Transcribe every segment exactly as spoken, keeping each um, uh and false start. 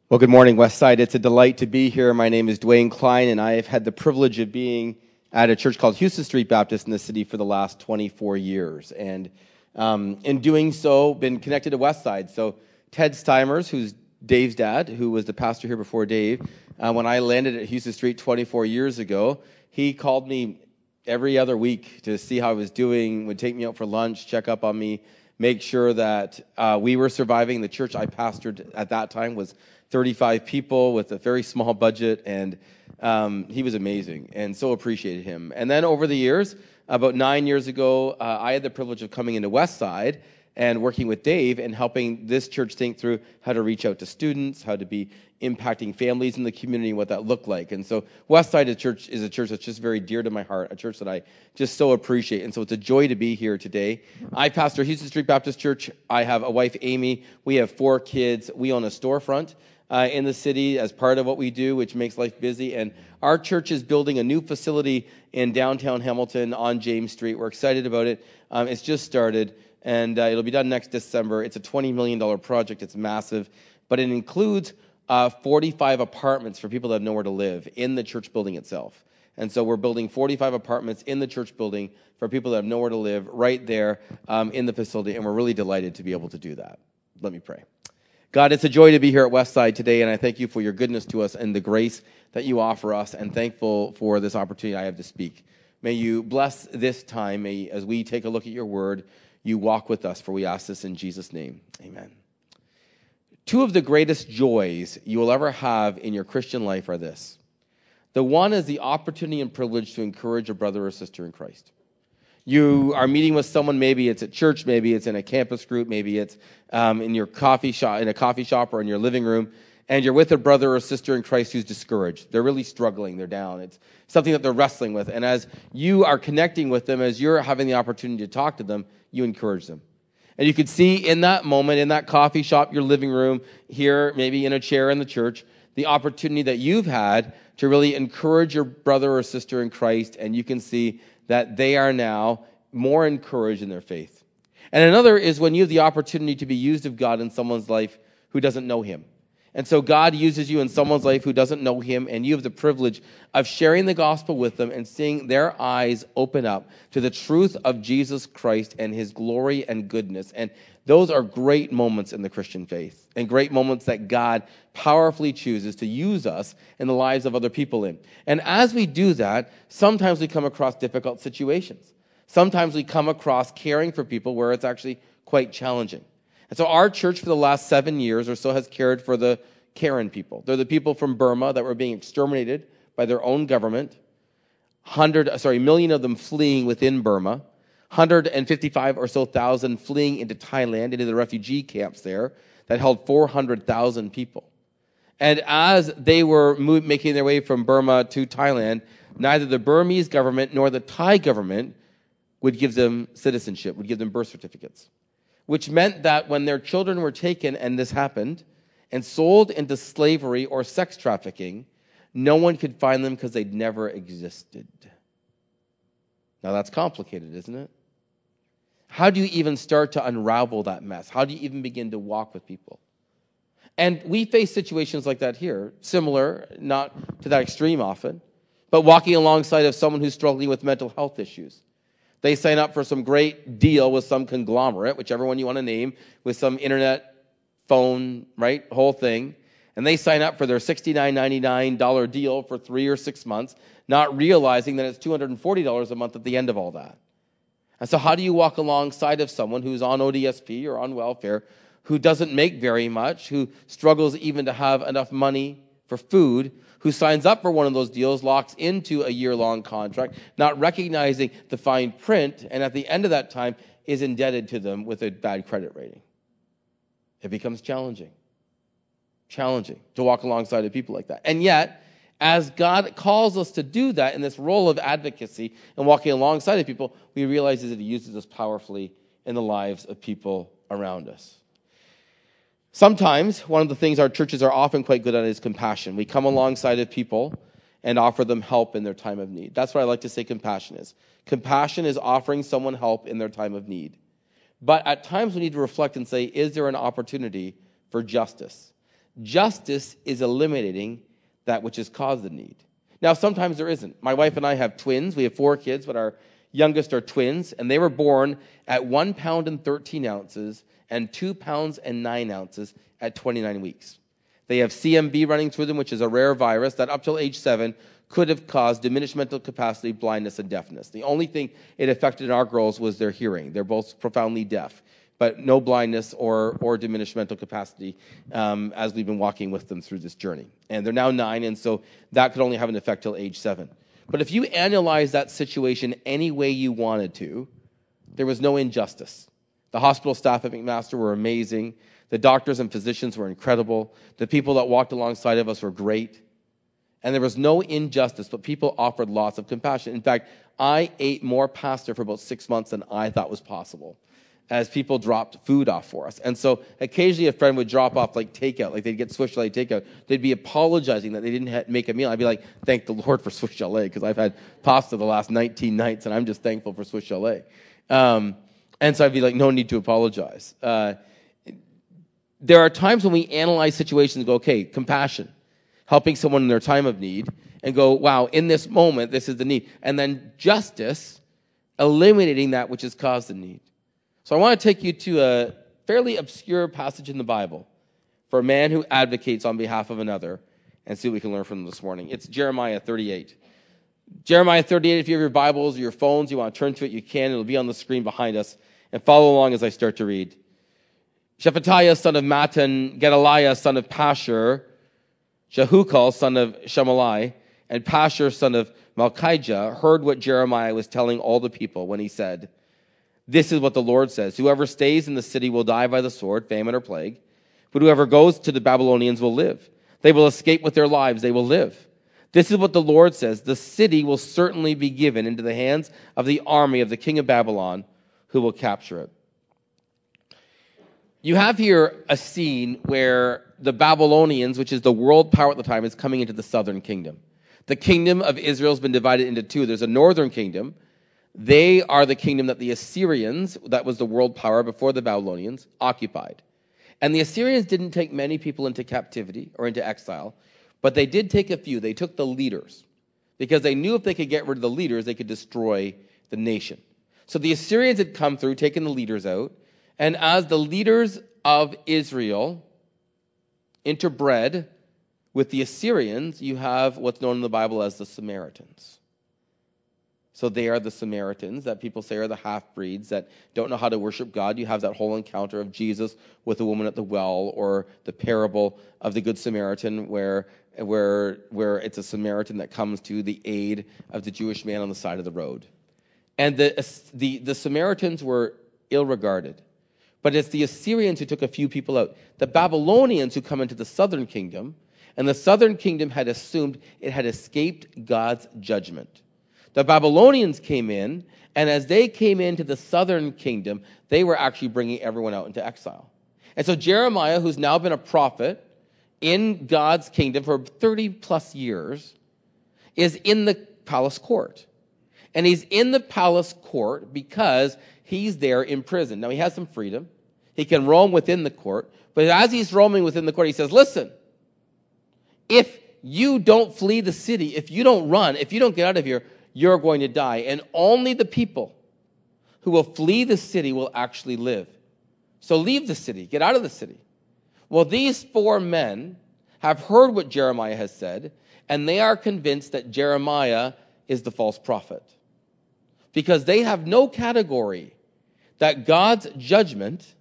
Well, good morning, Westside. It's a delight to be here. My name is Dwayne Klein, and I have had the privilege of being at a church called Houston Street Baptist in the city for the last twenty-four years. And um, in doing so, been connected to Westside. So Ted Steimers, who's Dave's dad, who was the pastor here before Dave, uh, when I landed at Houston Street twenty-four years ago, he called me every other week to see how I was doing, would take me out for lunch, check up on me, make sure that uh, we were surviving. The church I pastored at that time was thirty-five people with a very small budget, and um, he was amazing, and so appreciated him. And then over the years, about nine years ago, uh, I had the privilege of coming into Westside and working with Dave and helping this church think through how to reach out to students, how to be impacting families in the community, what that looked like. And so Westside Church is a church that's just very dear to my heart, a church that I just so appreciate. And so it's a joy to be here today. I pastor Houston Street Baptist Church. I have a wife, Amy. We have four kids. We own a storefront uh, in the city as part of what we do, which makes life busy. And our church is building a new facility in downtown Hamilton on James Street. We're excited about it. Um, it's just started, and uh, it'll be done next December. It's a twenty million dollars project. It's massive, but it includes uh, forty-five apartments for people that have nowhere to live in the church building itself. And so we're building forty-five apartments in the church building for people that have nowhere to live right there um, in the facility, and we're really delighted to be able to do that. Let me pray. God, it's a joy to be here at Westside today, and I thank you for your goodness to us and the grace that you offer us, and thankful for this opportunity I have to speak. May you bless this time. May, as we take a look at your word, you walk with us, for we ask this in Jesus' name. Amen. Two of the greatest joys you will ever have in your Christian life are this. The one is the opportunity and privilege to encourage a brother or sister in Christ. You are meeting with someone, maybe it's at church, maybe it's in a campus group, maybe it's um, in your coffee shop, in a coffee shop or in your living room, and you're with a brother or sister in Christ who's discouraged. They're really struggling. They're down. It's something that they're wrestling with. And as you are connecting with them, as you're having the opportunity to talk to them, you encourage them. And you could see in that moment, in that coffee shop, your living room, here, maybe in a chair in the church, the opportunity that you've had to really encourage your brother or sister in Christ, and you can see that they are now more encouraged in their faith. And another is when you have the opportunity to be used of God in someone's life who doesn't know him. And so God uses you in someone's life who doesn't know him, and you have the privilege of sharing the gospel with them and seeing their eyes open up to the truth of Jesus Christ and his glory and goodness. And those are great moments in the Christian faith, and great moments that God powerfully chooses to use us in the lives of other people in. And as we do that, sometimes we come across difficult situations. Sometimes we come across caring for people where it's actually quite challenging. And so our church for the last seven years or so has cared for the Karen people. They're the people from Burma that were being exterminated by their own government. Hundred, sorry, million of them fleeing within Burma. one hundred fifty-five or so thousand fleeing into Thailand, into the refugee camps there that held four hundred thousand people. And as they were move, making their way from Burma to Thailand, neither the Burmese government nor the Thai government would give them citizenship, would give them birth certificates, which meant that when their children were taken, and this happened, and sold into slavery or sex trafficking, no one could find them because they'd never existed. Now that's complicated, isn't it? How do you even start to unravel that mess? How do you even begin to walk with people? And we face situations like that here, similar, not to that extreme often, but walking alongside of someone who's struggling with mental health issues. They sign up for some great deal with some conglomerate, whichever one you want to name, with some internet, phone, right, whole thing. And they sign up for their sixty-nine ninety-nine deal for three or six months, not realizing that it's two hundred forty dollars a month at the end of all that. And so how do you walk alongside of someone who's on O D S P or on welfare, who doesn't make very much, who struggles even to have enough money for food, who signs up for one of those deals, locks into a year-long contract, not recognizing the fine print, and at the end of that time is indebted to them with a bad credit rating? It becomes challenging. Challenging to walk alongside of people like that. And yet, as God calls us to do that in this role of advocacy and walking alongside of people, we realize that he uses us powerfully in the lives of people around us. Sometimes, one of the things our churches are often quite good at is compassion. We come alongside of people and offer them help in their time of need. That's what I like to say compassion is. Compassion is offering someone help in their time of need. But at times we need to reflect and say, is there an opportunity for justice? Justice is eliminating that which has caused the need. Now, sometimes there isn't. My wife and I have twins. We have four kids, but our youngest are twins, and they were born at one pound and thirteen ounces and two pounds and nine ounces at twenty-nine weeks. They have C M V running through them, which is a rare virus that up till age seven could have caused diminished mental capacity, blindness, and deafness. The only thing it affected in our girls was their hearing. They're both profoundly deaf, but no blindness or, or diminished mental capacity um, as we've been walking with them through this journey. And they're now nine, and so that could only have an effect till age seven. But if you analyze that situation any way you wanted to, there was no injustice. The hospital staff at McMaster were amazing. The doctors and physicians were incredible. The people that walked alongside of us were great. And there was no injustice, but people offered lots of compassion. In fact, I ate more pasta for about six months than I thought was possible as people dropped food off for us. And so occasionally a friend would drop off like takeout, like they'd get Swiss chalet takeout. They'd be apologizing that they didn't ha- make a meal. I'd be like, thank the Lord for Swiss chalet, because I've had pasta the last nineteen nights, and I'm just thankful for Swiss chalet. Um, and so I'd be like, no need to apologize. Uh, there are times when we analyze situations and go, okay, compassion, helping someone in their time of need, and go, wow, in this moment, this is the need. And then justice, eliminating that which has caused the need. So I want to take you to a fairly obscure passage in the Bible for a man who advocates on behalf of another, and see what we can learn from him this morning. It's Jeremiah thirty-eight. Jeremiah thirty-eight, if you have your Bibles or your phones, you want to turn to it, you can. It'll be on the screen behind us. And follow along as I start to read. Shephatiah, son of Matan, Gedaliah, son of Pashur, Jehukal, son of Shemalai, and Pashur, son of Malchijah, heard what Jeremiah was telling all the people when he said, this is what the Lord says, whoever stays in the city will die by the sword, famine, or plague, but whoever goes to the Babylonians will live. They will escape with their lives, they will live. This is what the Lord says, the city will certainly be given into the hands of the army of the king of Babylon, who will capture it. You have here a scene where the Babylonians, which is the world power at the time, is coming into the southern kingdom. The kingdom of Israel has been divided into two. There's a northern kingdom. They are the kingdom that the Assyrians, that was the world power before the Babylonians, occupied. And the Assyrians didn't take many people into captivity or into exile, but they did take a few. They took the leaders because they knew if they could get rid of the leaders, they could destroy the nation. So the Assyrians had come through, taken the leaders out, and as the leaders of Israel interbred with the Assyrians, you have what's known in the Bible as the Samaritans. So they are the Samaritans that people say are the half-breeds that don't know how to worship God. You have that whole encounter of Jesus with the woman at the well, or the parable of the Good Samaritan where, where, where it's a Samaritan that comes to the aid of the Jewish man on the side of the road. And the, the, the Samaritans were ill-regarded. But it's the Assyrians who took a few people out. The Babylonians who come into the southern kingdom, and the southern kingdom had assumed it had escaped God's judgment. The Babylonians came in, and as they came into the southern kingdom, they were actually bringing everyone out into exile. And so Jeremiah, who's now been a prophet in God's kingdom for thirty plus years, is in the palace court. And he's in the palace court because he's there in prison. Now, he has some freedom. He can roam within the court. But as he's roaming within the court, he says, listen, if you don't flee the city, if you don't run, if you don't get out of here, you're going to die. And only the people who will flee the city will actually live. So leave the city. Get out of the city. Well, these four men have heard what Jeremiah has said, and they are convinced that Jeremiah is the false prophet. Because they have no category that God's judgment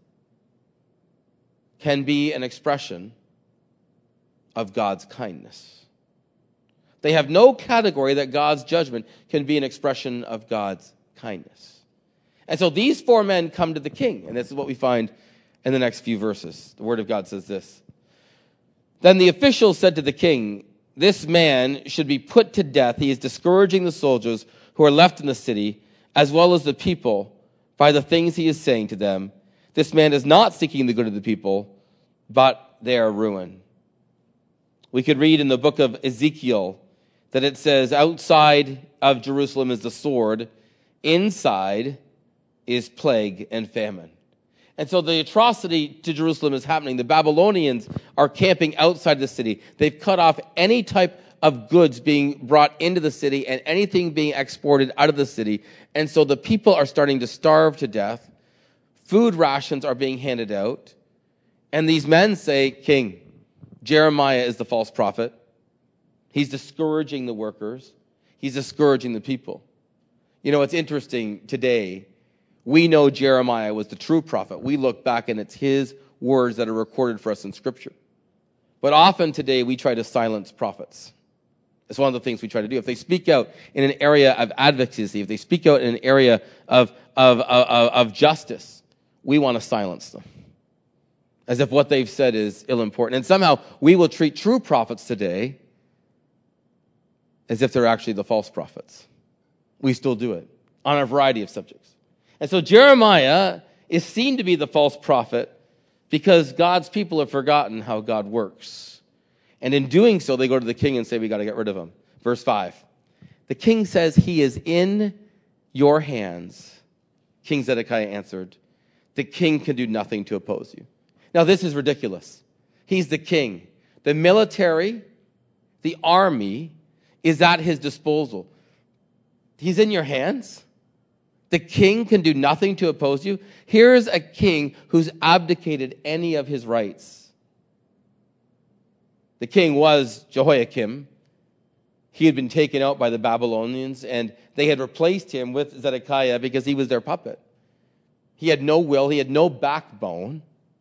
can be an expression of God's kindness. They have no category that God's judgment can be an expression of God's kindness. And so these four men come to the king, and this is what we find in the next few verses. The word of God says this. Then the officials said to the king, this man should be put to death. He is discouraging the soldiers who are left in the city, as well as the people, by the things he is saying to them. This man is not seeking the good of the people, but their ruin. We could read in the book of Ezekiel that it says, outside of Jerusalem is the sword, inside is plague and famine. And so the atrocity to Jerusalem is happening. The Babylonians are camping outside the city. They've cut off any type of goods being brought into the city and anything being exported out of the city. And so the people are starting to starve to death. Food rations are being handed out. And these men say, King, Jeremiah is the false prophet. He's discouraging the workers. He's discouraging the people. You know, it's interesting today. We know Jeremiah was the true prophet. We look back and it's his words that are recorded for us in Scripture. But often today we try to silence prophets. It's one of the things we try to do. If they speak out in an area of advocacy, if they speak out in an area of, of, of, of justice, we want to silence them. As if what they've said is ill-important. And somehow we will treat true prophets today as if they're actually the false prophets. We still do it on a variety of subjects. And so Jeremiah is seen to be the false prophet because God's people have forgotten how God works. And in doing so, they go to the king and say, we got to get rid of him. Verse five. The king says, he is in your hands. King Zedekiah answered, the king can do nothing to oppose you. Now, this is ridiculous. He's the king. The military, the army, is at his disposal. He's in your hands. The king can do nothing to oppose you. Here's a king who's abdicated any of his rights. The king was Jehoiakim. He had been taken out by the Babylonians, and they had replaced him with Zedekiah because he was their puppet. He had no will. He had no backbone.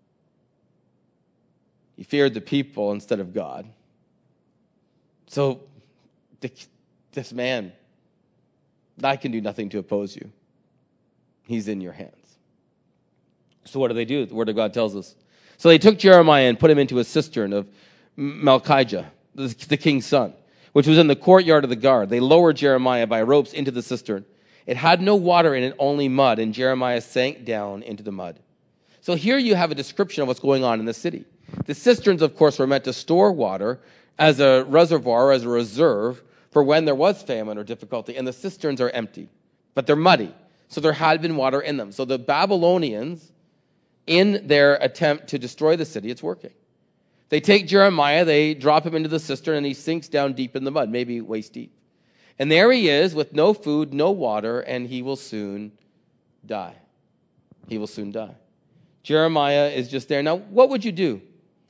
He feared the people instead of God. So this man, I can do nothing to oppose you. He's in your hands. So what do they do? The Word of God tells us. So they took Jeremiah and put him into a cistern of Malchijah, the king's son, which was in the courtyard of the guard. They lowered Jeremiah by ropes into the cistern. It had no water in it, only mud, and Jeremiah sank down into the mud. So here you have a description of what's going on in the city. The cisterns, of course, were meant to store water as a reservoir, as a reserve, for when there was famine or difficulty, and the cisterns are empty, but they're muddy. So there had been water in them. So the Babylonians, in their attempt to destroy the city, it's working. They take Jeremiah, they drop him into the cistern, and he sinks down deep in the mud, maybe waist deep. And there he is with no food, no water, and he will soon die. He will soon die. Jeremiah is just there. Now, what would you do?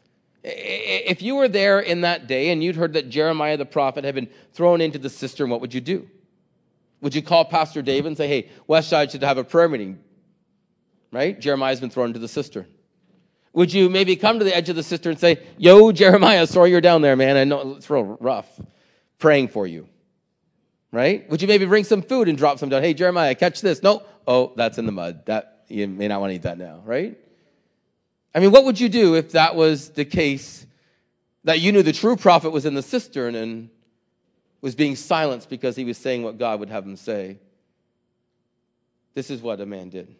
If you were there in that day and you'd heard that Jeremiah the prophet had been thrown into the cistern, what would you do? Would you call Pastor David and say, hey, Westside should have a prayer meeting? Right? Jeremiah's been thrown into the cistern. Would you maybe come to the edge of the cistern and say, yo, Jeremiah, sorry you're down there, man. I know it's real rough. Praying for you. Right? Would you maybe bring some food and drop some down? Hey, Jeremiah, catch this. No. Oh, that's in the mud. That you may not want to eat that now. Right? I mean, what would you do if that was the case, that you knew the true prophet was in the cistern and was being silenced because he was saying what God would have him say? This is what a man did.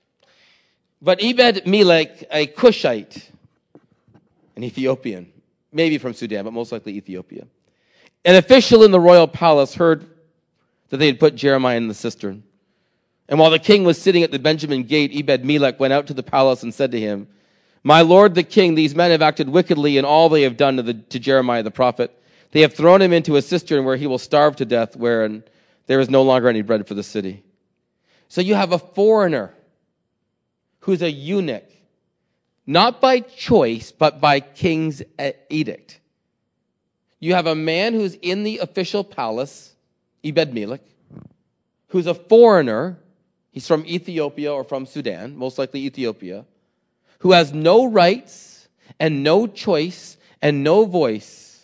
But Ebed-Melech, a Cushite, an Ethiopian, maybe from Sudan, but most likely Ethiopia, an official in the royal palace heard that they had put Jeremiah in the cistern. And while the king was sitting at the Benjamin gate, Ebed-Melech went out to the palace and said to him, my lord the king, these men have acted wickedly in all they have done to, the, to Jeremiah the prophet. They have thrown him into a cistern where he will starve to death, wherein there is no longer any bread for the city. So you have a foreigner who's a eunuch, not by choice, but by king's edict. You have a man who's in the official palace, Ebed-Melech, who's a foreigner. He's from Ethiopia or from Sudan, most likely Ethiopia, who has no rights and no choice and no voice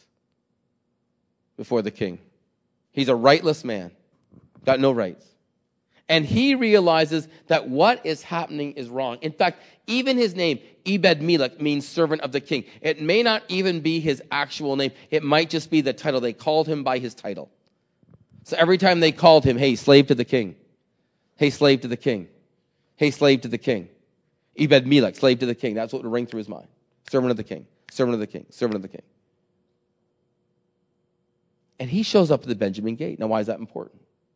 before the king. He's a rightless man, got no rights. And he realizes that what is happening is wrong. In fact, even his name, Ebed-Melech, means servant of the king. It may not even be his actual name. It might just be the title. They called him by his title. So every time they called him, hey, slave to the king. Hey, slave to the king. Hey, slave to the king. Ebed-Melech, slave to the king. That's what would ring through his mind. Servant of the king. Servant of the king. Servant of the king. And he shows up at the Benjamin gate. Now, why is that important?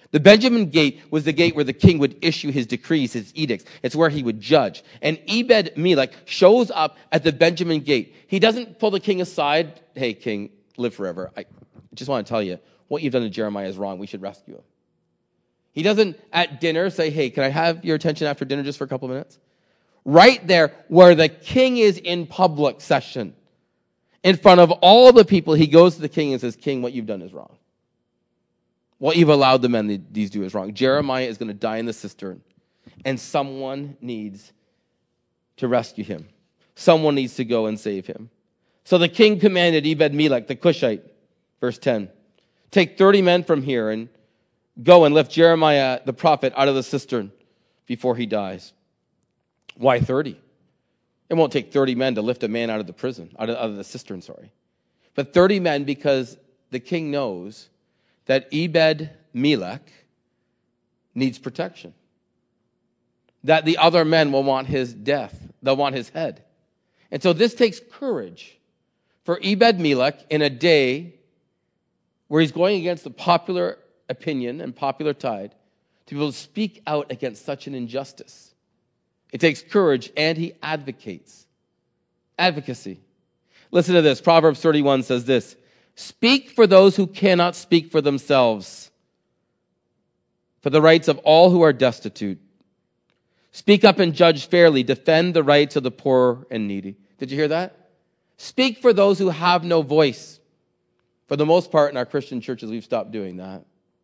The Benjamin gate was the gate where the king would issue his decrees, his edicts. It's where he would judge. And Ebed-Melech shows up at the Benjamin gate. He doesn't pull the king aside. Hey, king, live forever. I just want to tell you, what you've done to Jeremiah is wrong. We should rescue him. He doesn't at dinner say, hey, can I have your attention after dinner just for a couple of minutes? Right there where the king is in public session, in front of all the people, he goes to the king and says, king, what you've done is wrong. What you've allowed the men these do is wrong. Jeremiah is going to die in the cistern, and someone needs to rescue him. Someone needs to go and save him. So the king commanded Ebed-Melech, the Cushite, verse ten, take thirty men from here and go and lift Jeremiah the prophet out of the cistern before he dies. Why thirty? It won't take thirty men to lift a man out of the prison, out of, out of the cistern, sorry. But thirty men because the king knows that Ebed-Melech needs protection. That the other men will want his death. They'll want his head. And so this takes courage for Ebed-Melech in a day where he's going against the popular opinion and popular tide to be able to speak out against such an injustice. It takes courage, and he advocates. Advocacy. Listen to this. Proverbs thirty-one says this, speak for those who cannot speak for themselves, for the rights of all who are destitute. Speak up and judge fairly. Defend the rights of the poor and needy. Did you hear that? Speak for those who have no voice. For the most part, in our Christian churches, we've stopped doing that.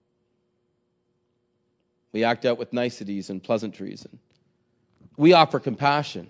We act out with niceties and pleasantries. And we offer compassion,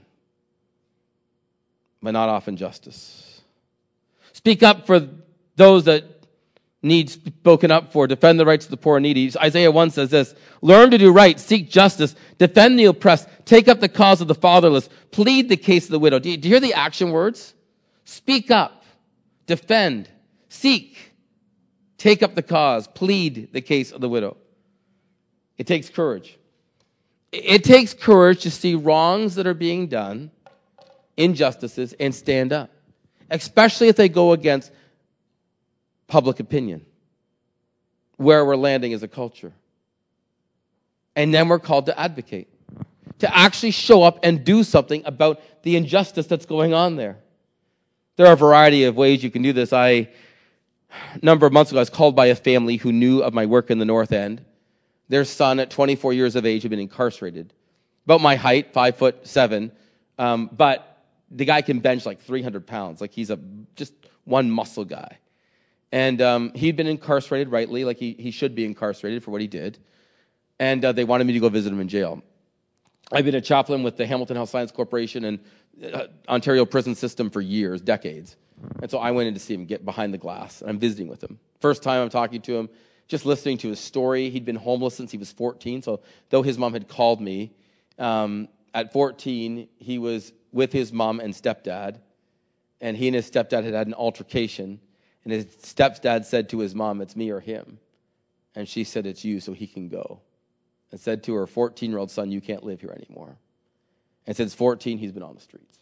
but not often justice. Speak up for those that need spoken up for. Defend the rights of the poor and needy. Isaiah one says this, learn to do right, seek justice, defend the oppressed, take up the cause of the fatherless, plead the case of the widow. Do you, do you hear the action words? Speak up, defend, seek, take up the cause, plead the case of the widow. It takes courage. It takes courage to see wrongs that are being done, injustices, and stand up, especially if they go against public opinion, where we're landing as a culture. And then we're called to advocate, to actually show up and do something about the injustice that's going on there. There are a variety of ways you can do this. I, a number of months ago, I was called by a family who knew of my work in the North End. Their son, at twenty-four years of age, had been incarcerated. About my height, five foot seven, um, but the guy can bench like three hundred pounds. Like he's a just one muscle guy. And um, he'd been incarcerated rightly, like he, he should be incarcerated for what he did. And uh, they wanted me to go visit him in jail. I've been a chaplain with the Hamilton Health Science Corporation and uh, Ontario prison system for years, decades. And so I went in to see him, get behind the glass, and I'm visiting with him. First time I'm talking to him, just listening to his story. He'd been homeless since he was fourteen, so though his mom had called me, um, at fourteen, he was with his mom and stepdad, and he and his stepdad had had an altercation, and his stepdad said to his mom, it's me or him. And she said, it's you, so he can go. And said to her fourteen-year-old son, you can't live here anymore. And since fourteen, he's been on the streets.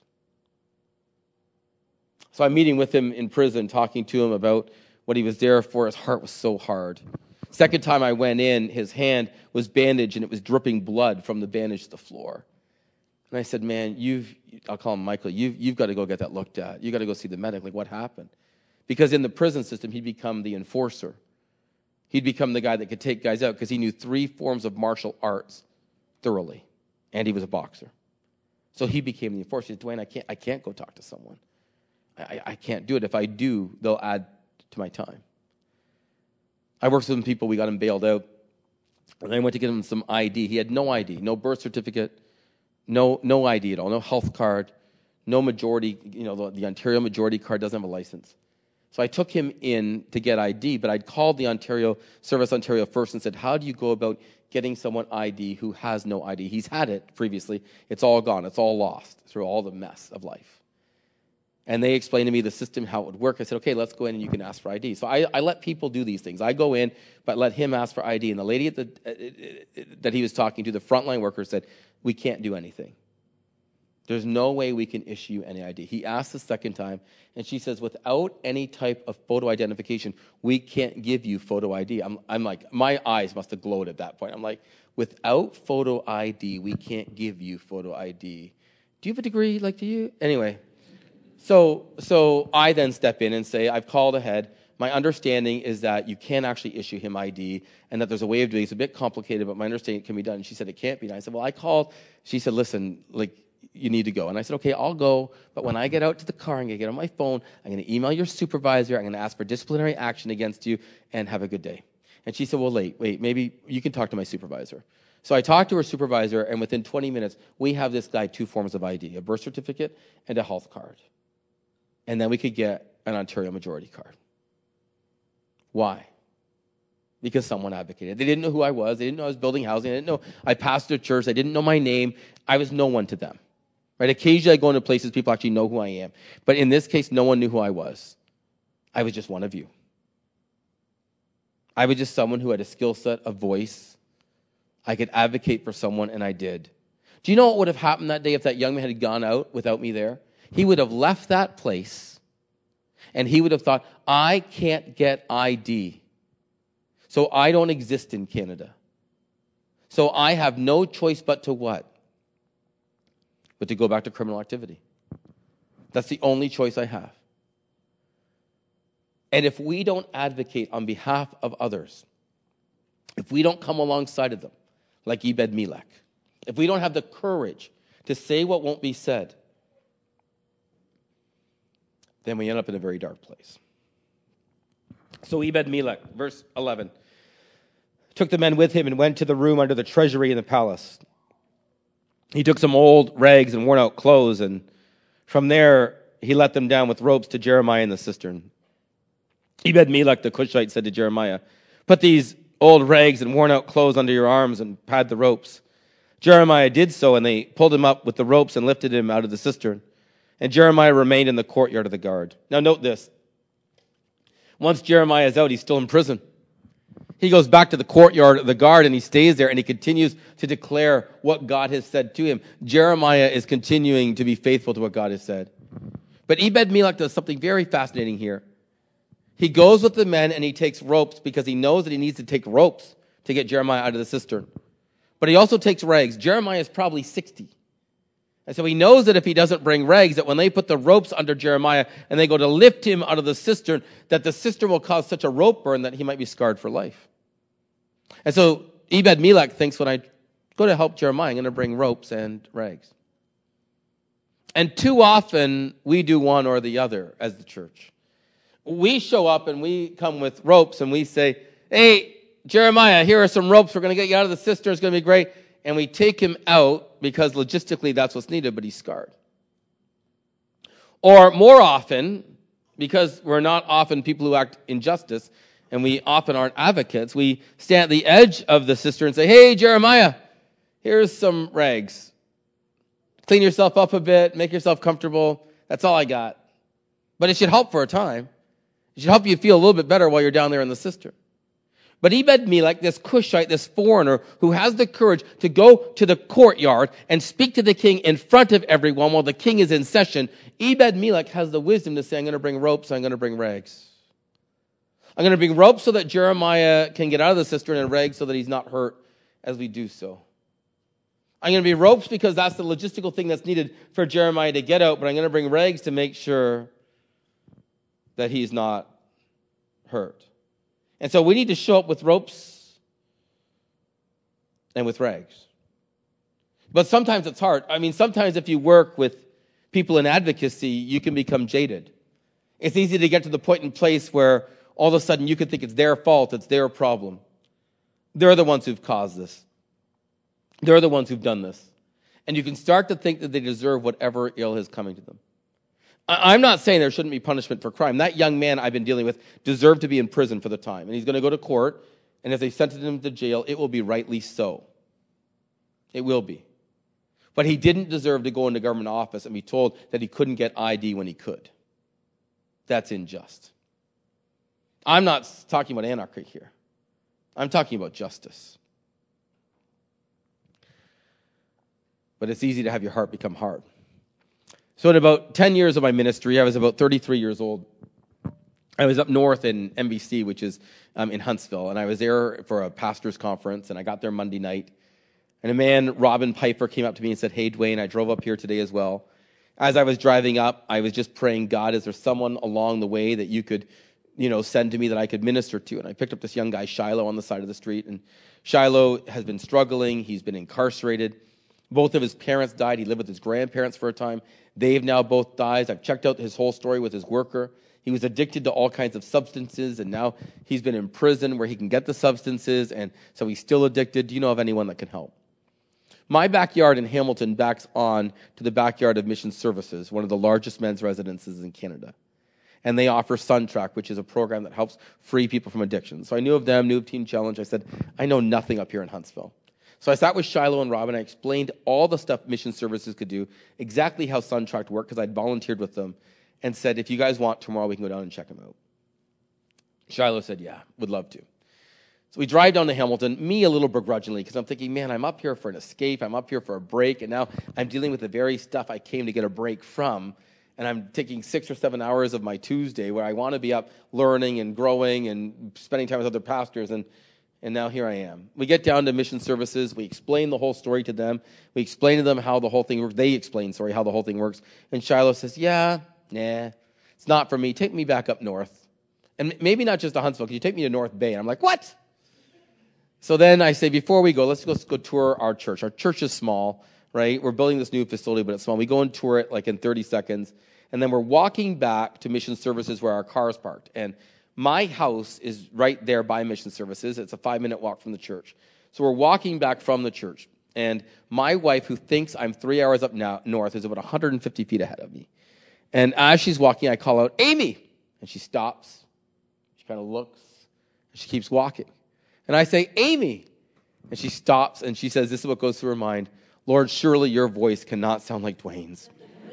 So I'm meeting with him in prison, talking to him about what he was there for. His heart was so hard. Second time I went in, his hand was bandaged, and it was dripping blood from the bandage to the floor. And I said, man, you've, I'll call him Michael, you've, you've got to go get that looked at. You've got to go see the medic. Like, what happened? Because in the prison system, he'd become the enforcer. He'd become the guy that could take guys out because he knew three forms of martial arts thoroughly, and he was a boxer. So he became the enforcer. He said, Dwayne, I can't, I can't go talk to someone. I, I can't do it. If I do, they'll add to my time. I worked with some people. We got him bailed out. And I went to get him some I D. He had no I D, no birth certificate, no no I D at all, no health card, no majority, you know, the, the Ontario majority card doesn't have a license. So I took him in to get I D, but I'd called the Ontario Service Ontario first and said, how do you go about getting someone I D who has no I D? He's had it previously. It's all gone. It's all lost through all the mess of life. And they explained to me the system, how it would work. I said, okay, let's go in and you can ask for I D. So I, I let people do these things. I go in, but let him ask for I D. And the lady at the, uh, that he was talking to, the frontline worker, said, we can't do anything. There's no way we can issue you any I D. He asked the second time, and she says, without any type of photo identification, we can't give you photo I D. I'm, I'm like, my eyes must have glowed at that point. I'm like, without photo I D, we can't give you photo I D. Do you have a degree? Like, do you? Anyway, so so I then step in and say, I've called ahead. My understanding is that you can actually issue him I D and that there's a way of doing it. It's a bit complicated, but my understanding it can be done. And she said, it can't be done. I said, well, I called. She said, listen, like, you need to go. And I said, okay, I'll go. But when I get out to the car, I'm going to get on my phone. I'm going to email your supervisor. I'm going to ask for disciplinary action against you and have a good day. And she said, well, wait, wait, maybe you can talk to my supervisor. So I talked to her supervisor, and within twenty minutes, we have this guy two forms of I D, a birth certificate and a health card. And then we could get an Ontario Majority card. Why? Because someone advocated. They didn't know who I was. They didn't know I was building housing. They didn't know I pastored a church. They didn't know my name. I was no one to them. Right? Occasionally I go into places people actually know who I am. But in this case, no one knew who I was. I was just one of you. I was just someone who had a skill set, a voice. I could advocate for someone, and I did. Do you know what would have happened that day if that young man had gone out without me there? He would have left that place, and he would have thought, I can't get I D, so I don't exist in Canada. So I have no choice but to what? But to go back to criminal activity. That's the only choice I have. And if we don't advocate on behalf of others, if we don't come alongside of them, like Ebed Melech, if we don't have the courage to say what won't be said, then we end up in a very dark place. So Ebed Melech, verse eleven, took the men with him and went to the room under the treasury in the palace. He took some old rags and worn-out clothes, and from there he let them down with ropes to Jeremiah in the cistern. Ebed Melech the Cushite said to Jeremiah, put these old rags and worn-out clothes under your arms and pad the ropes. Jeremiah did so, and they pulled him up with the ropes and lifted him out of the cistern. And Jeremiah remained in the courtyard of the guard. Now note this. Once Jeremiah is out, he's still in prison. He goes back to the courtyard of the guard, and he stays there, and he continues to declare what God has said to him. Jeremiah is continuing to be faithful to what God has said. But Ebed Melech does something very fascinating here. He goes with the men, and he takes ropes because he knows that he needs to take ropes to get Jeremiah out of the cistern. But he also takes rags. Jeremiah is probably sixty. And so he knows that if he doesn't bring rags, that when they put the ropes under Jeremiah and they go to lift him out of the cistern, that the cistern will cause such a rope burn that he might be scarred for life. And so Ebed Melech thinks, when I go to help Jeremiah, I'm going to bring ropes and rags. And too often, we do one or the other as the church. We show up and we come with ropes and we say, hey, Jeremiah, here are some ropes. We're going to get you out of the cistern. It's going to be great. And we take him out because logistically that's what's needed, but he's scarred. Or more often, because we're not often people who act injustice, and we often aren't advocates, we stand at the edge of the cistern and say, hey, Jeremiah, here's some rags. Clean yourself up a bit, make yourself comfortable. That's all I got. But it should help for a time. It should help you feel a little bit better while you're down there in the cistern. But Ebed Melech, this Cushite, this foreigner, who has the courage to go to the courtyard and speak to the king in front of everyone while the king is in session, Ebed Melech has the wisdom to say, I'm going to bring ropes, I'm going to bring rags. I'm going to bring ropes so that Jeremiah can get out of the cistern, and rags so that he's not hurt as we do so. I'm going to be ropes because that's the logistical thing that's needed for Jeremiah to get out, but I'm going to bring rags to make sure that he's not hurt. And so we need to show up with ropes and with rags. But sometimes it's hard. I mean, sometimes if you work with people in advocacy, you can become jaded. It's easy to get to the point and place where all of a sudden you could think it's their fault, it's their problem. They're the ones who've caused this. They're the ones who've done this. And you can start to think that they deserve whatever ill is coming to them. I'm not saying there shouldn't be punishment for crime. That young man I've been dealing with deserved to be in prison for the time. And he's going to go to court, and if they sentence him to jail, it will be rightly so. It will be. But he didn't deserve to go into government office and be told that he couldn't get I D when he could. That's unjust. I'm not talking about anarchy here. I'm talking about justice. But it's easy to have your heart become hard. So in about ten years of my ministry, I was about thirty-three years old. I was up north in M B C, which is um, in Huntsville, and I was there for a pastor's conference, and I got there Monday night. And a man, Robin Piper, came up to me and said, "Hey, Dwayne, I drove up here today as well. As I was driving up, I was just praying, God, is there someone along the way that you could, you know, send to me that I could minister to?" And I picked up this young guy, Shiloh, on the side of the street. And Shiloh has been struggling. He's been incarcerated. Both of his parents died. He lived with his grandparents for a time. They've now both died. I've checked out his whole story with his worker. He was addicted to all kinds of substances, and now he's been in prison where he can get the substances, and so he's still addicted. Do you know of anyone that can help? My backyard in Hamilton backs on to the backyard of Mission Services, one of the largest men's residences in Canada. And they offer SunTrack, which is a program that helps free people from addiction. So I knew of them, knew of Teen Challenge. I said, I know nothing up here in Huntsville. So I sat with Shiloh and Robin. I explained all the stuff Mission Services could do, exactly how SunTrack worked, because I'd volunteered with them, and said, if you guys want, tomorrow we can go down and check them out. Shiloh said, yeah, would love to. So we drive down to Hamilton, me a little begrudgingly, because I'm thinking, man, I'm up here for an escape. I'm up here for a break, and now I'm dealing with the very stuff I came to get a break from, and I'm taking six or seven hours of my Tuesday where I want to be up learning and growing and spending time with other pastors, and, and now here I am. We get down to Mission Services. We explain the whole story to them. We explain to them how the whole thing works. They explain, sorry, how the whole thing works. And Shiloh says, yeah, nah, it's not for me. Take me back up north. And maybe not just to Huntsville. Could you take me to North Bay? And I'm like, what? So then I say, before we go, let's go, let's go tour our church. Our church is small, right? We're building this new facility, but it's small. We go and tour it like in thirty seconds. And then we're walking back to Mission Services where our car is parked. And my house is right there by Mission Services. It's a five-minute walk from the church. So we're walking back from the church. And my wife, who thinks I'm three hours up now, north, is about one hundred fifty feet ahead of me. And as she's walking, I call out, Amy! And she stops. She kind of looks. And she keeps walking. And I say, Amy. And she stops and she says, this is what goes through her mind. Lord, surely your voice cannot sound like Dwayne's.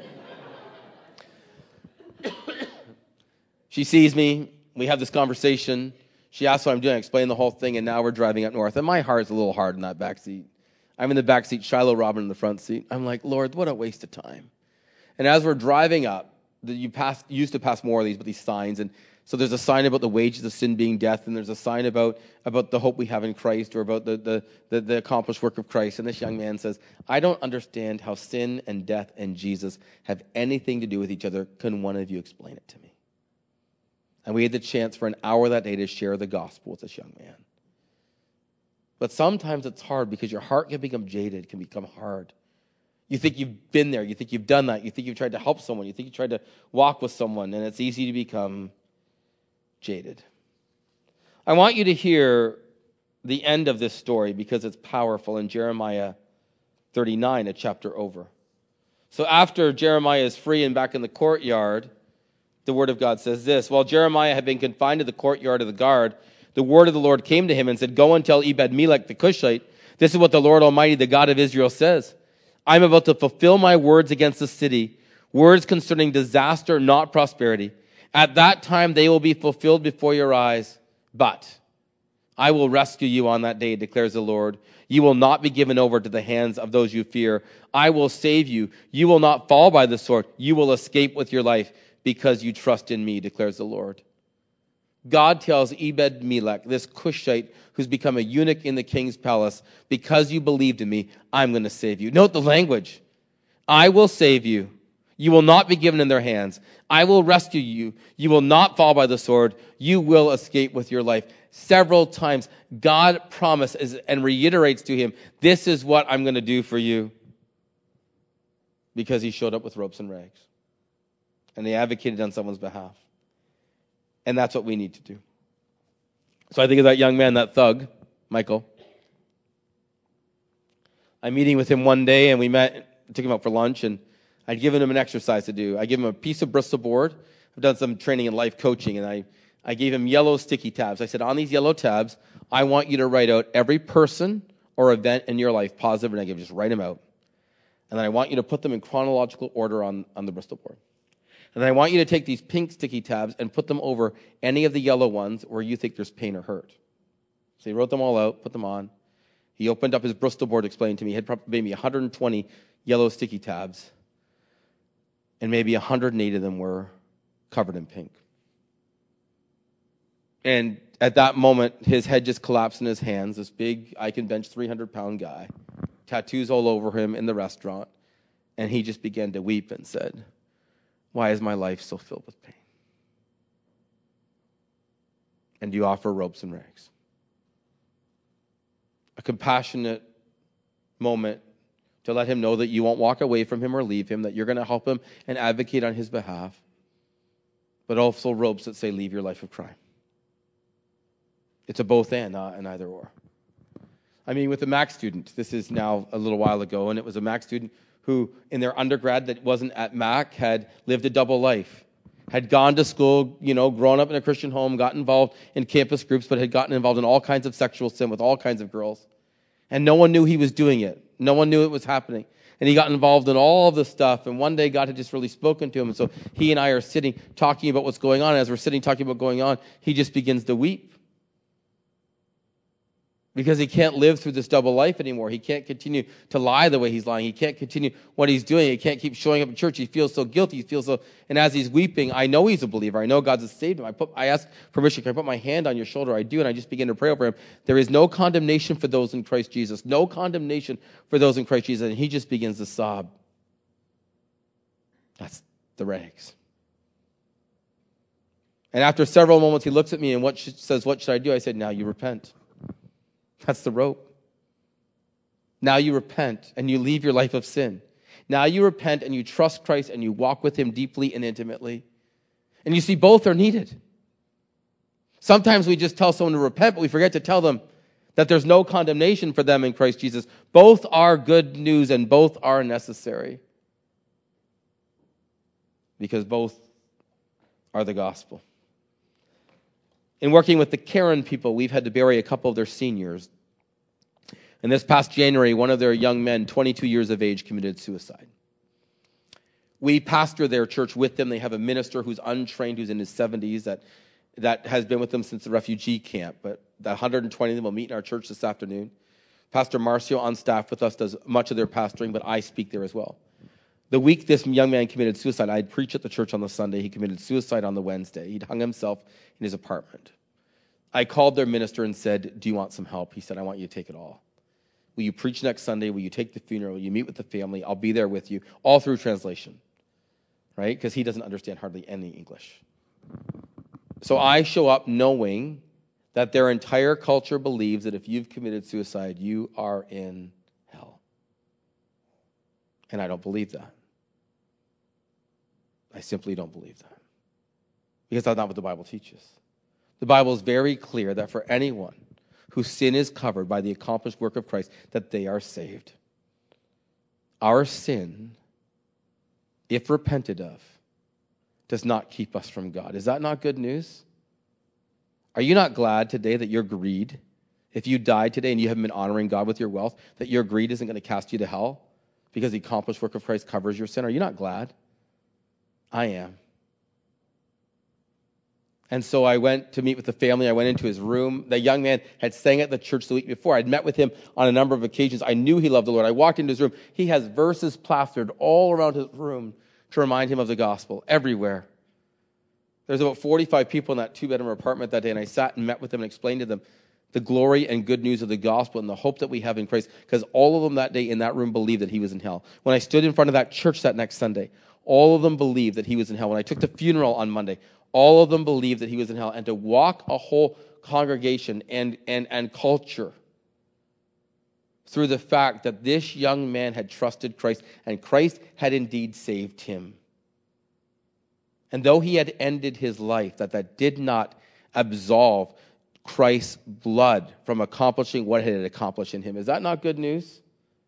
She sees me. We have this conversation. She asks what I'm doing. I explain the whole thing, and now we're driving up north. And my heart's a little hard in that back seat. I'm in the back seat, Shiloh, Robin in the front seat. I'm like, Lord, what a waste of time. And as we're driving up, you pass, you used to pass more of these, but these signs, and so there's a sign about the wages of sin being death, and there's a sign about, about the hope we have in Christ, or about the, the, the, the accomplished work of Christ. And this young man says, I don't understand how sin and death and Jesus have anything to do with each other. Can one of you explain it to me? And we had the chance for an hour that day to share the gospel with this young man. But sometimes it's hard because your heart can become jaded, can become hard. You think you've been there. You think you've done that. You think you've tried to help someone. You think you tried to walk with someone, and it's easy to become jaded. I want you to hear the end of this story because it's powerful in Jeremiah thirty-nine, a chapter over. So after Jeremiah is free and back in the courtyard, the word of God says this, while Jeremiah had been confined to the courtyard of the guard, the word of the Lord came to him and said, go and tell Ebed-Melech the Cushite, this is what the Lord Almighty, the God of Israel, says. I'm about to fulfill my words against the city, words concerning disaster, not prosperity. At that time they will be fulfilled before your eyes, but I will rescue you on that day, declares the Lord. You will not be given over to the hands of those you fear. I will save you. You will not fall by the sword. You will escape with your life because you trust in me, declares the Lord. God tells Ebed-Melech, this Cushite who's become a eunuch in the king's palace, because you believed in me, I'm going to save you. Note the language. I will save you. You will not be given in their hands. I will rescue you. You will not fall by the sword. You will escape with your life. Several times, God promises and reiterates to him, this is what I'm going to do for you. Because he showed up with ropes and rags. And he advocated on someone's behalf. And that's what we need to do. So I think of that young man, that thug, Michael. I'm meeting with him one day, and we met, took him out for lunch, and I'd given him an exercise to do. I gave him a piece of Bristol board. I've done some training in life coaching, and I, I gave him yellow sticky tabs. I said, on these yellow tabs, I want you to write out every person or event in your life, positive or negative. Just write them out. And then I want you to put them in chronological order on, on the Bristol board. And then I want you to take these pink sticky tabs and put them over any of the yellow ones where you think there's pain or hurt. So he wrote them all out, put them on. He opened up his Bristol board, explained to me. He had probably maybe one hundred twenty yellow sticky tabs. and maybe one hundred eight of them were covered in pink. And at that moment, his head just collapsed in his hands, this big, I can bench three hundred pound guy, tattoos all over him in the restaurant, and he just began to weep and said, "Why is my life so filled with pain? And you offer ropes and rags." A compassionate moment to let him know that you won't walk away from him or leave him, that you're going to help him and advocate on his behalf, but also ropes that say, leave your life of crime. It's a both and, not an either or. I mean, with a Mac student, this is now a little while ago, and it was a Mac student who, in their undergrad that wasn't at Mac, had lived a double life, had gone to school, you know, grown up in a Christian home, got involved in campus groups, but had gotten involved in all kinds of sexual sin with all kinds of girls. And no one knew he was doing it. No one knew it was happening. And he got involved in all of this stuff. And one day God had just really spoken to him. And so he and I are sitting talking about what's going on. And as we're sitting talking about what's going on, he just begins to weep. Because he can't live through this double life anymore. He can't continue to lie the way he's lying. He can't continue what he's doing. He can't keep showing up at church. He feels so guilty. He feels so, and as he's weeping, I know he's a believer. I know God has saved him. I put, I ask permission, can I put my hand on your shoulder? I do, and I just begin to pray over him. There is no condemnation for those in Christ Jesus. No condemnation for those in Christ Jesus. And he just begins to sob. That's the rags. And after several moments, he looks at me and what should, says, what should I do? I said, now you repent. That's the rope. Now you repent and you leave your life of sin. Now you repent and you trust Christ and you walk with him deeply and intimately. And you see, both are needed. Sometimes we just tell someone to repent, but we forget to tell them that there's no condemnation for them in Christ Jesus. Both are good news and both are necessary. Because both are the gospel. In working with the Karen people, we've had to bury a couple of their seniors. And this past January, one of their young men, twenty-two years of age, committed suicide. We pastor their church with them. They have a minister who's untrained, who's in his seventies, that, that has been with them since the refugee camp. But the one hundred twenty of them will meet in our church this afternoon. Pastor Marcio on staff with us does much of their pastoring, but I speak there as well. The week this young man committed suicide, I'd preach at the church on the Sunday. He committed suicide on the Wednesday. He'd hung himself in his apartment. I called their minister and said, do you want some help? He said, I want you to take it all. Will you preach next Sunday? Will you take the funeral? Will you meet with the family? I'll be there with you, all through translation, right? Because he doesn't understand hardly any English. So I show up knowing that their entire culture believes that if you've committed suicide, you are in hell. And I don't believe that. I simply don't believe that. Because that's not what the Bible teaches. The Bible is very clear that for anyone whose sin is covered by the accomplished work of Christ, that they are saved. Our sin, if repented of, does not keep us from God. Is that not good news? Are you not glad today that your greed, if you died today and you haven't been honoring God with your wealth, that your greed isn't going to cast you to hell because the accomplished work of Christ covers your sin? Are you not glad? I am. And so I went to meet with the family. I went into his room. The young man had sang at the church the week before. I'd met with him on a number of occasions. I knew he loved the Lord. I walked into his room. He has verses plastered all around his room to remind him of the gospel, everywhere. There's about forty-five people in that two-bedroom apartment that day, and I sat and met with them and explained to them the glory and good news of the gospel and the hope that we have in Christ, because all of them that day in that room believed that he was in hell. When I stood in front of that church that next Sunday, all of them believed that he was in hell. When I took the funeral on Monday, all of them believed that he was in hell. And to walk a whole congregation and, and, and culture through the fact that this young man had trusted Christ and Christ had indeed saved him. And though he had ended his life, that that did not absolve Christ's blood from accomplishing what it had accomplished in him. Is that not good news?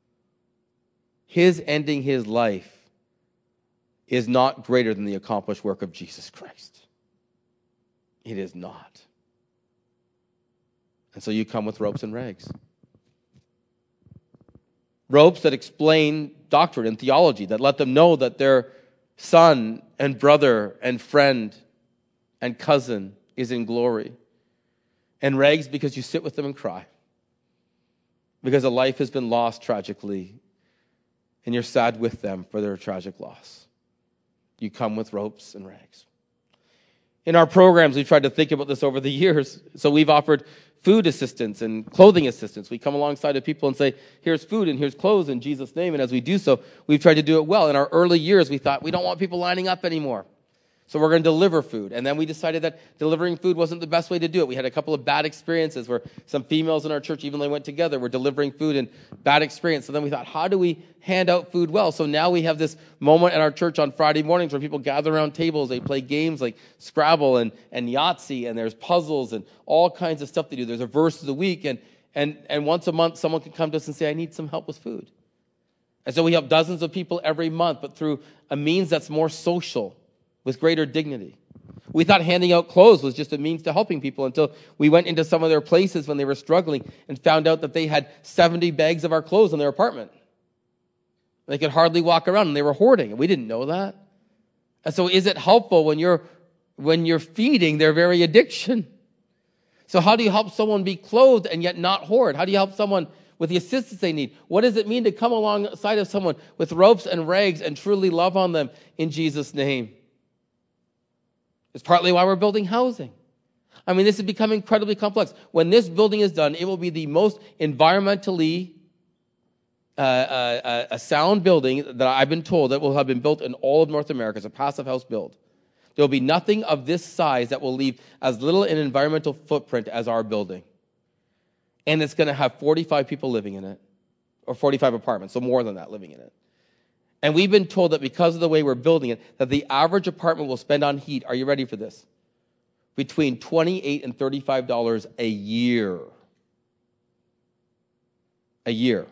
His ending his life is not greater than the accomplished work of Jesus Christ. It is not. And so you come with ropes and rags. Ropes that explain doctrine and theology, that let them know that their son and brother and friend and cousin is in glory. And rags because you sit with them and cry. Because a life has been lost tragically, and you're sad with them for their tragic loss. you come with ropes and rags. In our programs, we've tried to think about this over the years. So we've offered food assistance and clothing assistance. We come alongside of people and say, here's food and here's clothes in Jesus' name. And as we do so, we've tried to do it well. In our early years, we thought, we don't want people lining up anymore. So we're going to deliver food. And then we decided that delivering food wasn't the best way to do it. We had a couple of bad experiences where some females in our church, even though they went together, were delivering food and bad experience. So then we thought, how do we hand out food well? So now we have this moment at our church on Friday mornings where people gather around tables. They play games like Scrabble and, and Yahtzee, and there's puzzles and all kinds of stuff to do. There's a verse of the week. And, and, and once a month, someone can come to us and say, I need some help with food. And so we help dozens of people every month, but through a means that's more social, with greater dignity. We thought handing out clothes was just a means to helping people until we went into some of their places when they were struggling and found out that they had seventy bags of our clothes in their apartment. They could hardly walk around, and they were hoarding, and we didn't know that. And so is it helpful when you're when you're feeding their very addiction? So how do you help someone be clothed and yet not hoard? How do you help someone with the assistance they need? What does it mean to come alongside of someone with ropes and rags and truly love on them in Jesus' name? It's partly why we're building housing. I mean, this has become incredibly complex. When this building is done, it will be the most environmentally uh, uh, a sound building that I've been told that will have been built in all of North America. It's a passive house build. There will be nothing of this size that will leave as little an environmental footprint as our building. And it's going to have forty-five people living in it, or forty-five apartments, so more than that living in it. And we've been told that because of the way we're building it, that the average apartment will spend on heat, are you ready for this? Between twenty-eight dollars and thirty-five dollars a year. A year.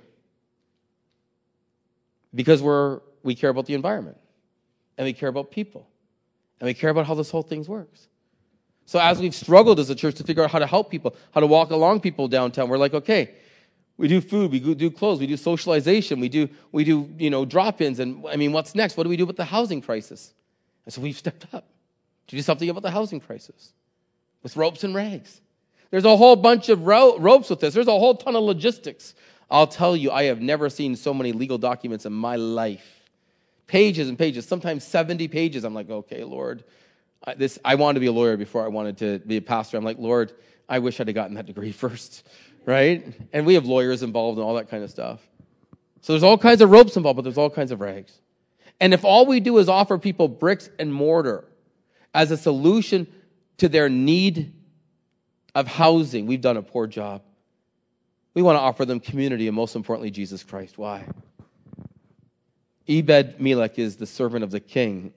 Because we're we care about the environment. And we care about people. And we care about how this whole thing works. So as we've struggled as a church to figure out how to help people, how to walk along people downtown, we're like, okay, we do food, we do clothes, we do socialization, we do, we do, you know, drop-ins, and I mean, what's next? What do we do about the housing crisis? And so we've stepped up to do something about the housing crisis with ropes and rags. There's a whole bunch of ro- ropes with this. There's a whole ton of logistics. I'll tell you, I have never seen so many legal documents in my life. Pages and pages, sometimes seventy pages. I'm like, okay, Lord, I, this, I wanted to be a lawyer before I wanted to be a pastor. I'm like, Lord, I wish I'd have gotten that degree first. Right? And we have lawyers involved and all that kind of stuff. So there's all kinds of ropes involved, but there's all kinds of rags. And if all we do is offer people bricks and mortar as a solution to their need of housing, we've done a poor job. We want to offer them community and most importantly, Jesus Christ. Why? Ebed-Melech is the servant of the king.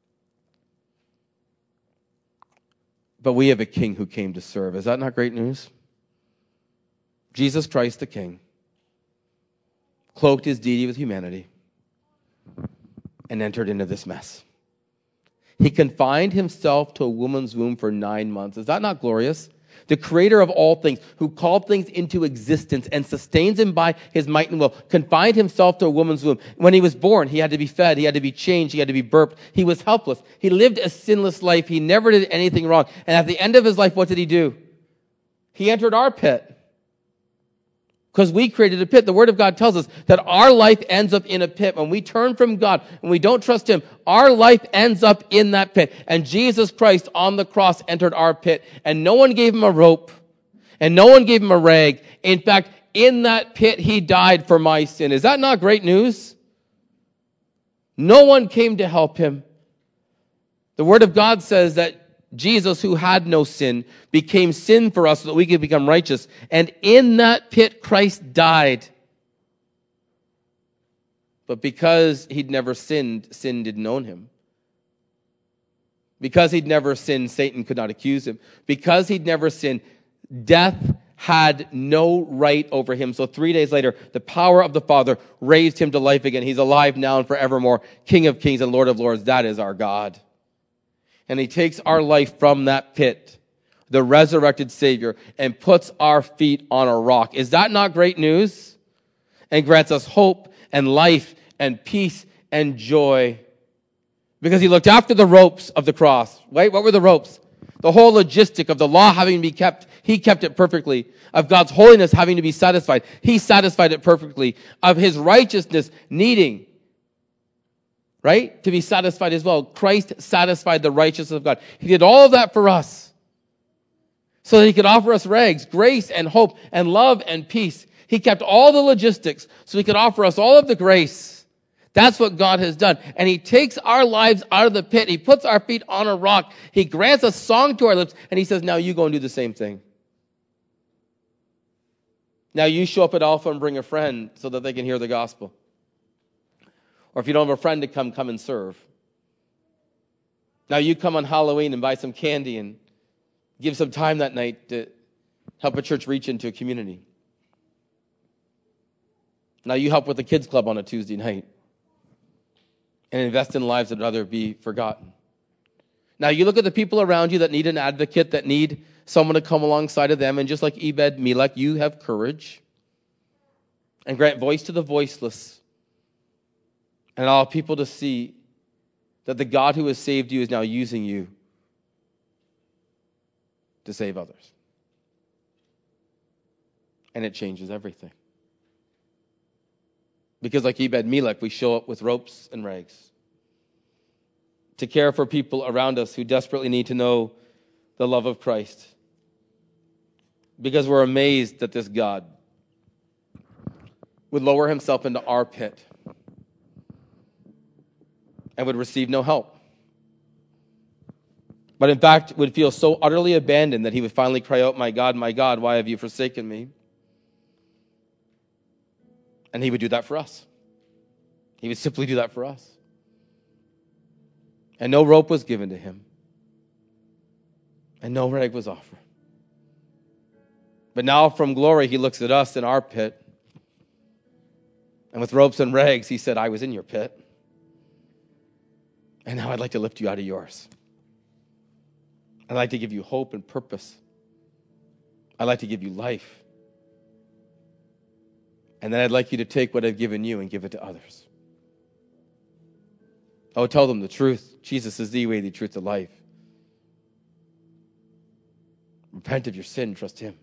But we have a king who came to serve. Is that not great news? Jesus Christ the King cloaked his deity with humanity and entered into this mess. He confined himself to a woman's womb for nine months. Is that not glorious? The creator of all things, who called things into existence and sustains them by his might and will, confined himself to a woman's womb. When he was born, he had to be fed, he had to be changed, he had to be burped. He was helpless. He lived a sinless life. He never did anything wrong. And at the end of his life, what did he do? He entered our pit. Because we created a pit. The Word of God tells us that our life ends up in a pit. When we turn from God and we don't trust Him, our life ends up in that pit. And Jesus Christ on the cross entered our pit. And no one gave Him a rope. And no one gave Him a rag. In fact, in that pit, He died for my sin. Is that not great news? No one came to help Him. The Word of God says that Jesus, who had no sin, became sin for us so that we could become righteous. And in that pit, Christ died. But because he'd never sinned, sin didn't own him. Because he'd never sinned, Satan could not accuse him. Because he'd never sinned, death had no right over him. So three days later, the power of the Father raised him to life again. He's alive now and forevermore, King of kings and Lord of lords. That is our God. And he takes our life from that pit, the resurrected Savior, and puts our feet on a rock. Is that not great news? And grants us hope and life and peace and joy. Because he looked after the ropes of the cross. Right? What were the ropes? The whole logistic of the law having to be kept. He kept it perfectly. Of God's holiness having to be satisfied. He satisfied it perfectly. Of his righteousness needing right? To be satisfied as well. Christ satisfied the righteousness of God. He did all of that for us so that he could offer us rags, grace and hope and love and peace. He kept all the logistics so he could offer us all of the grace. That's what God has done. And he takes our lives out of the pit. He puts our feet on a rock. He grants a song to our lips. And he says, now you go and do the same thing. Now you show up at Alpha and bring a friend so that they can hear the gospel. Or if you don't have a friend to come, come and serve. Now you come on Halloween and buy some candy and give some time that night to help a church reach into a community. Now you help with the kids club on a Tuesday night and invest in lives that would rather be forgotten. Now you look at the people around you that need an advocate, that need someone to come alongside of them, and just like Ebed Melech, you have courage and grant voice to the voiceless and allow people to see that the God who has saved you is now using you to save others. And it changes everything. Because like Ebed Melech, we show up with ropes and rags to care for people around us who desperately need to know the love of Christ. Because we're amazed that this God would lower himself into our pit and would receive no help. But in fact, would feel so utterly abandoned that he would finally cry out, my God, my God, why have you forsaken me? And he would do that for us. He would simply do that for us. And no rope was given to him. And no rag was offered. But now from glory, he looks at us in our pit. And with ropes and rags, he said, I was in your pit. And now I'd like to lift you out of yours. I'd like to give you hope and purpose. I'd like to give you life. And then I'd like you to take what I've given you and give it to others. Oh, tell them the truth. Jesus is the way, the truth, the life. Repent of your sin, trust him.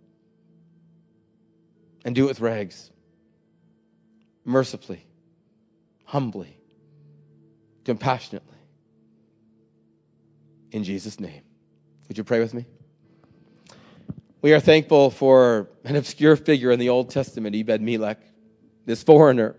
And do it with rags. Mercifully, humbly, compassionately. In Jesus' name. Would you pray with me? We are thankful for an obscure figure in the Old Testament, Ebed Melech, this foreigner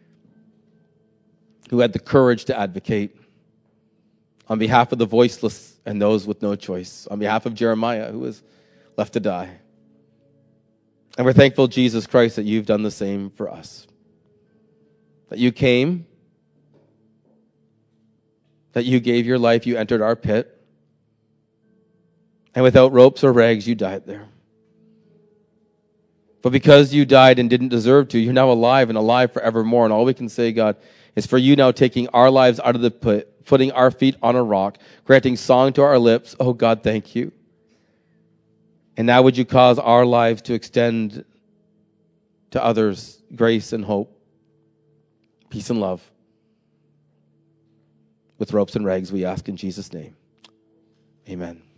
who had the courage to advocate on behalf of the voiceless and those with no choice, on behalf of Jeremiah, who was left to die. And we're thankful, Jesus Christ, that you've done the same for us. That you came, that you gave your life, you entered our pit, and without ropes or rags, you died there. But because you died and didn't deserve to, you're now alive and alive forevermore. And all we can say, God, is for you now taking our lives out of the pit, putting our feet on a rock, granting song to our lips. Oh, God, thank you. And now would you cause our lives to extend to others grace and hope, peace and love. With ropes and rags, we ask in Jesus' name. Amen.